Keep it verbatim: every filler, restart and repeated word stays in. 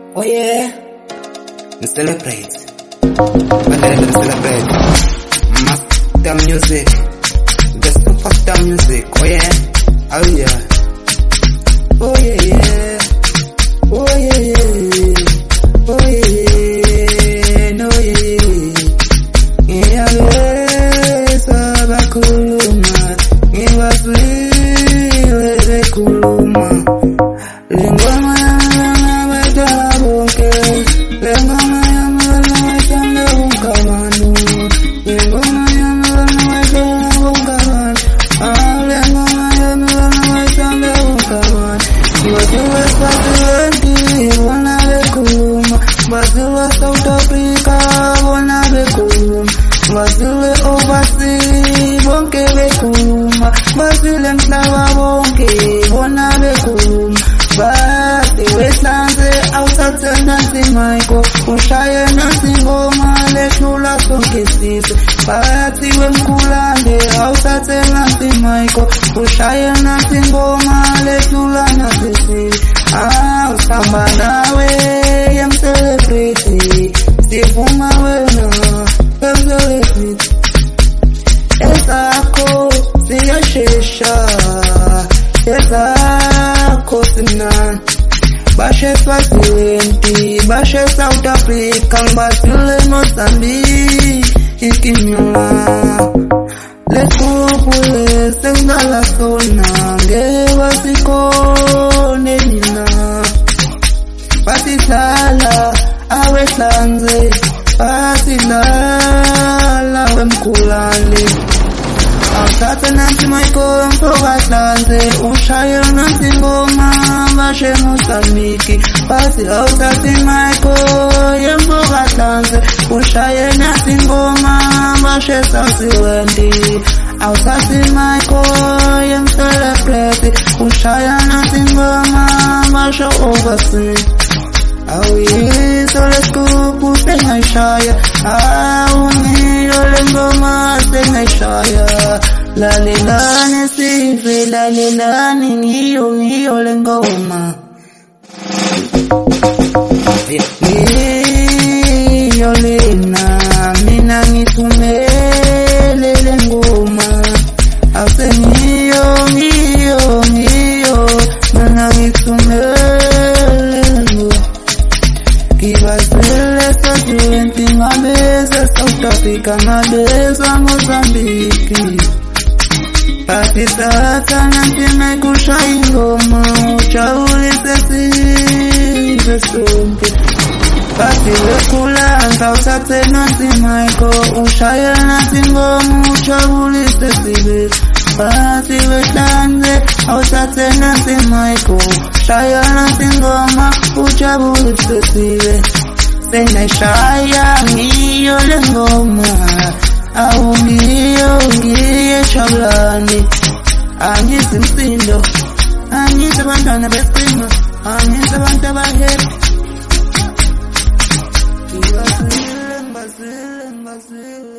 Oh yeah, we celebrate. But then we celebrate. Master music, the superstar music. Oh yeah, oh yeah, oh yeah, yeah. Oh yeah, yeah. Oh yeah, no yeah. Yeah, yeah, sabakuluma, iwasliwe kuluma. Lingoma ya mwana bonke, lingoma ya mwana tanda bunkamanu, lingoma ya mwana tanda bunkamanu, ah lingoma ya mwana tanda bunkamanu. Wasiwe Swaziland, wana bekuluma, wasiwe South Africa, wana bekuluma, wasiwe overseas, bonke bekuluma, wasiwe mtava bonke, wana bekuluma. Basi wesanze awuthathe nansi Michael, ushaye nansi ngoma lehlula sonke isizwe. Basi wemkhulande awuthathe nansi Michael, ushaye nansi ngoma lehlula nansi isizwe. Ah, usihamba nawe yemcelebrate, sivuma wena yemcelebrate. Ezakho ziyashesha, ezakho simnandi. Bashe Swaziland, bashe South Africa, bashe Mozambique, ikinywa. Lekupule sengala sona, ngewa sikone nina. Basisala awehlanze, basilala wemkhulane. Awuthathe nansi Michael mphokahlanze, ushaye nansi ngoma bashe Mozambique. Basi awuthathe Michael yemphokahlanze, ushaye nansi ngoma bashe Swaziland. Awuthathe Michael yemcelebrate, ushaye nansi ngoma bashe overseas. Awiso leskupu sengayishaya, awuniyo lengoma sengayishaya. Lalelani sive, lalelani ngiyo ngiyo lengoma. Ngiyo lena, mina ngithumele lengoma. Ase ngiyo ngiyo ngiyo, mina ngithumele lengoma. Kibasele Swaziland, ngabeza South Africa, ngabeza Mozambique. Basi sasa nanti mekushaya ingoma, ujabulise sizwe sonke. Basi wekhulanga uthathe nansi Michael, ushaye nansi ngoma, ujabulise sizwe. Basi wehlanze awuthathe nansi Michael, ushaye nansi ngoma, ujabulise sizwe. Sengayishaya ngiyo lengoma, awungiyo ngiye Jabulani. Angithi msindo, angithi abantwana besimo, angithi abantu abahappy. Ngibasile ngibasile ngibasile.